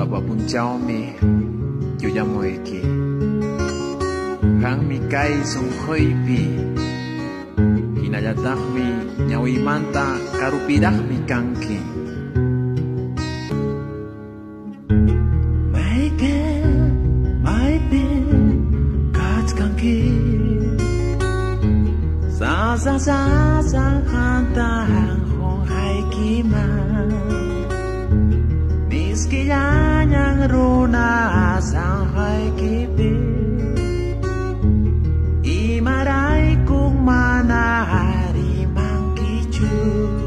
pun cháu mi Yo ya moi ki Hang mi kai sung khoi pi Hinayatak mi nyawi manta karupidah mi kangki Mai pin kat kangki Sa hanta hang hong hai ki ma Miskiyanyang runa sang hai ki pi Imaray kung manahari mang kichu